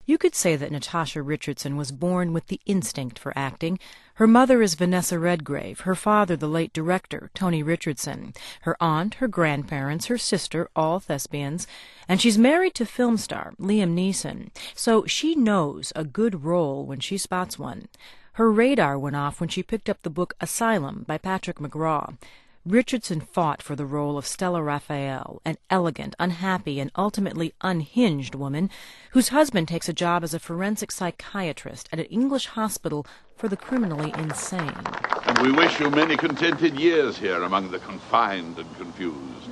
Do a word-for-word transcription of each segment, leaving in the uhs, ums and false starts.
You could say that Natasha Richardson was born with the instinct for acting. Her mother is Vanessa Redgrave, her father the late director, Tony Richardson, her aunt, her grandparents, her sister, all thespians, and she's married to film star Liam Neeson, so she knows a good role when she spots one. Her radar went off when she picked up the book Asylum by Patrick McGraw. Richardson fought for the role of Stella Raphael, an elegant, unhappy, and ultimately unhinged woman whose husband takes a job as a forensic psychiatrist at an English hospital for the criminally insane. And we wish you many contented years here among the confined and confused.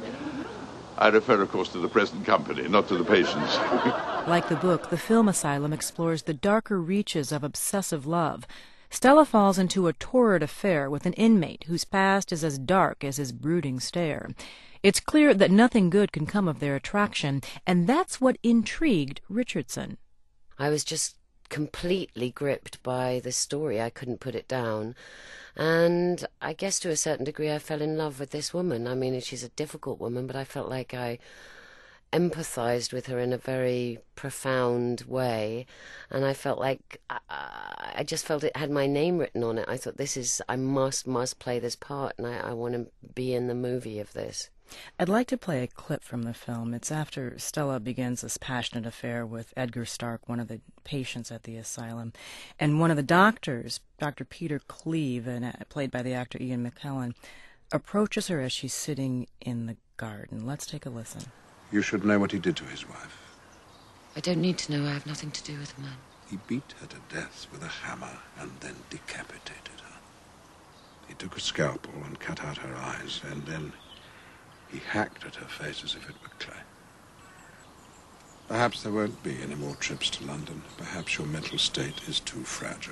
I refer, of course, to the present company, not to the patients. Like the book, the film Asylum explores the darker reaches of obsessive love. Stella falls into a torrid affair with an inmate whose past is as dark as his brooding stare. It's clear that nothing good can come of their attraction, and that's what intrigued Richardson. I was just completely gripped by the story. I couldn't put it down. And I guess to a certain degree I fell in love with this woman. I mean, she's a difficult woman, but I felt like I empathized with her in a very profound way, and I felt like I, I just felt it had my name written on it. I thought, this is, I must, must play this part, and I, I want to be in the movie of this. I'd like to play a clip from the film. It's after Stella begins this passionate affair with Edgar Stark, one of the patients at the asylum, and one of the doctors, Doctor Peter Cleve, and uh, played by the actor Ian McKellen, approaches her as she's sitting in the garden. Let's take a listen. You should know what he did to his wife. I don't need to know. I have nothing to do with the man. He beat her to death with a hammer and then decapitated her. He took a scalpel and cut out her eyes, and then he hacked at her face as if it were clay. Perhaps there won't be any more trips to London. Perhaps your mental state is too fragile.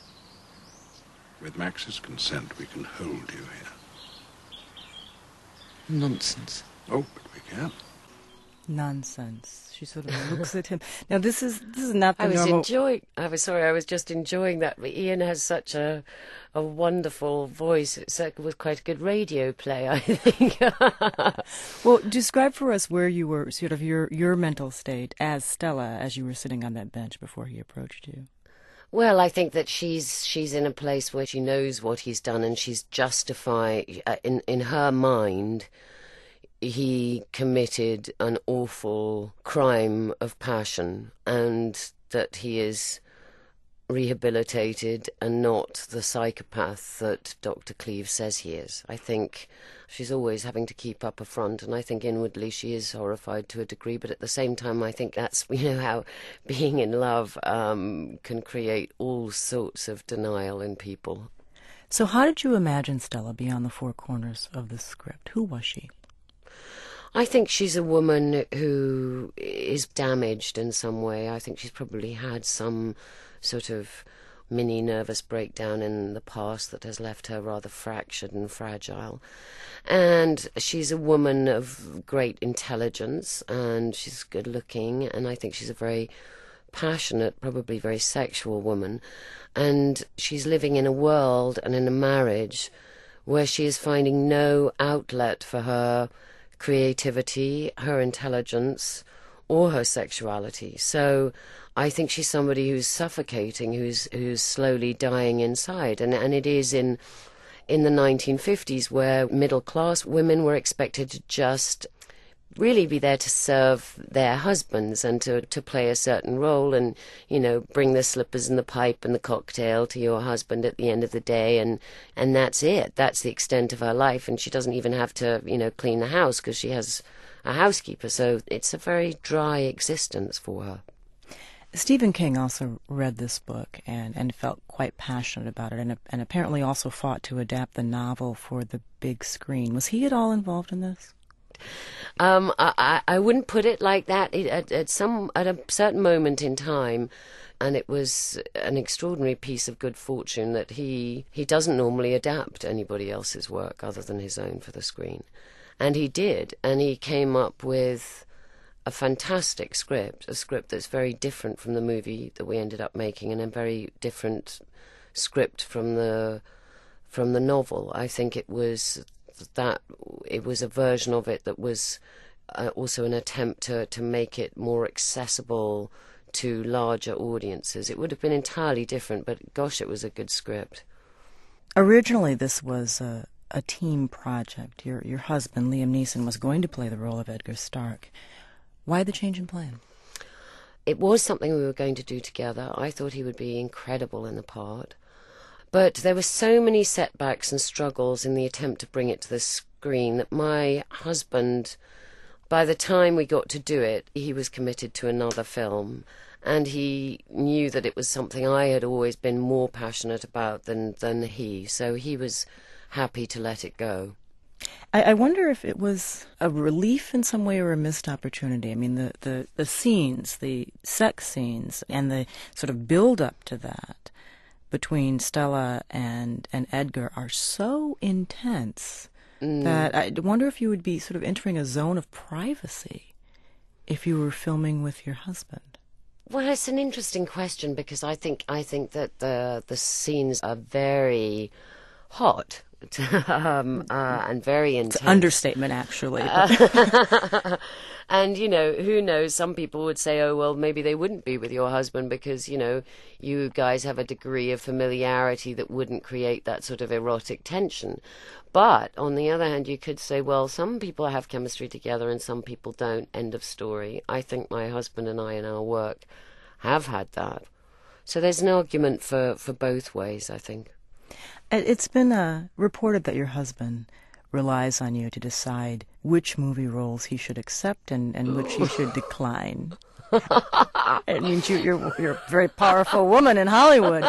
With Max's consent, we can hold you here. Nonsense. Oh, but we can. Nonsense. She sort of looks at him. Now, this is this is not the I was normal... enjoying... I was sorry, I was just enjoying that. Ian has such a a wonderful voice. It was quite a good radio play, I think. Well, describe for us where you were, sort of your, your mental state as Stella, as you were sitting on that bench before he approached you. Well, I think that she's she's in a place where she knows what he's done, and she's justified, uh, in, in her mind, he committed an awful crime of passion, and that he is rehabilitated and not the psychopath that Doctor Cleve says he is. I think she's always having to keep up a front, and I think inwardly she is horrified to a degree, but at the same time I think that's, you know, how being in love um, can create all sorts of denial in people. So how did you imagine Stella beyond the four corners of the script? Who was she? I think she's a woman who is damaged in some way. I think she's probably had some sort of mini nervous breakdown in the past that has left her rather fractured and fragile. And she's a woman of great intelligence, and she's good looking, and I think she's a very passionate, probably very sexual woman. And she's living in a world and in a marriage where she is finding no outlet for her creativity, her intelligence, or her sexuality. So I think she's somebody who's suffocating, who's who's slowly dying inside. And and it is in in the nineteen fifties where middle class women were expected to just really be there to serve their husbands and to, to play a certain role, and, you know, bring the slippers and the pipe and the cocktail to your husband at the end of the day, and, and that's it. That's the extent of her life, and she doesn't even have to, you know, clean the house because she has a housekeeper, so it's a very dry existence for her. Stephen King also read this book and, and felt quite passionate about it, and, and apparently also fought to adapt the novel for the big screen. Was he at all involved in this? Um, I, I wouldn't put it like that. It, at, at some at a certain moment in time, and it was an extraordinary piece of good fortune that he he doesn't normally adapt anybody else's work other than his own for the screen, and he did, and he came up with a fantastic script, a script that's very different from the movie that we ended up making, and a very different script from the from the novel. I think it was that it was a version of it that was uh, also an attempt to to make it more accessible to larger audiences. It would have been entirely different, but gosh, it was a good script. Originally, this was a, a team project. Your your husband, Liam Neeson, was going to play the role of Edgar Stark. Why the change in plan? It was something we were going to do together. I thought he would be incredible in the part. But there were so many setbacks and struggles in the attempt to bring it to the screen that my husband, by the time we got to do it, he was committed to another film. And he knew that it was something I had always been more passionate about than, than he. So he was happy to let it go. I, I wonder if it was a relief in some way or a missed opportunity. I mean, the, the, the scenes, the sex scenes, and the sort of build-up to that between Stella and, and Edgar are so intense mm. that I wonder if you would be sort of entering a zone of privacy if you were filming with your husband. Well, it's an interesting question because I think I think that the the scenes are very hot. um, uh, and very intense. It's an understatement, actually. Uh, and, you know, who knows, some people would say, oh, well, maybe they wouldn't be with your husband because, you know, you guys have a degree of familiarity that wouldn't create that sort of erotic tension. But, on the other hand, you could say, well, some people have chemistry together and some people don't, end of story. I think my husband and I in our work have had that. So there's an argument for, for both ways, I think. It's been uh, reported that your husband relies on you to decide which movie roles he should accept and, and which he should decline. It means you, you're, you're a very powerful woman in Hollywood.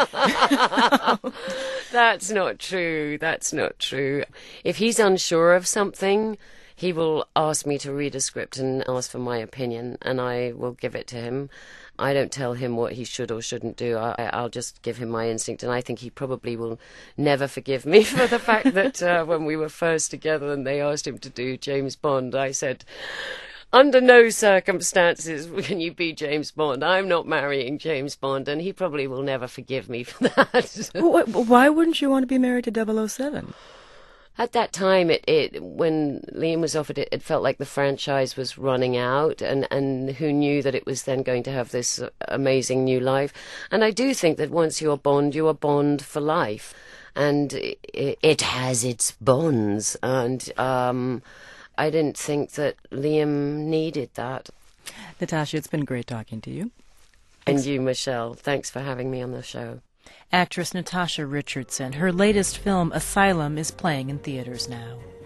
That's not true. That's not true. If he's unsure of something, he will ask me to read a script and ask for my opinion, and I will give it to him. I don't tell him what he should or shouldn't do. I, I'll just give him my instinct, and I think he probably will never forgive me for the fact that uh, when we were first together and they asked him to do James Bond, I said, under no circumstances can you be James Bond. I'm not marrying James Bond, and he probably will never forgive me for that. Why wouldn't you want to be married to double oh seven? At that time, it, it when Liam was offered it, it felt like the franchise was running out, and, and who knew that it was then going to have this amazing new life. And I do think that once you're Bond, you are Bond for life. And it, it has its bonds. And um, I didn't think that Liam needed that. Natasha, it's been great talking to you. And Thanks. You, Michelle. Thanks for having me on the show. Actress Natasha Richardson. Her latest film, Asylum, is playing in theaters now.